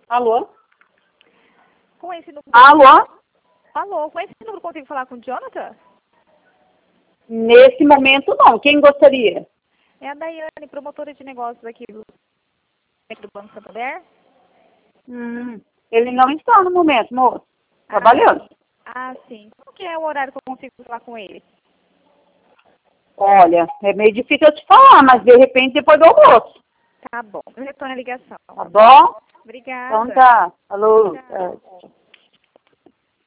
Alô? Com esse número... Alô? Alô, com esse número consigo falar com o Jonathan? Nesse momento, não. Quem gostaria? É a Daiane, promotora de negócios aqui do Banco Santander. Ele não está no momento, moço. Trabalhando. Sim. Qual que é o horário que eu consigo falar com ele? Olha, é meio difícil eu te falar, mas de repente depois do almoço. Tá bom, eu retorno a ligação. Tá bom? Obrigada. Então tá. Alô. Tchau.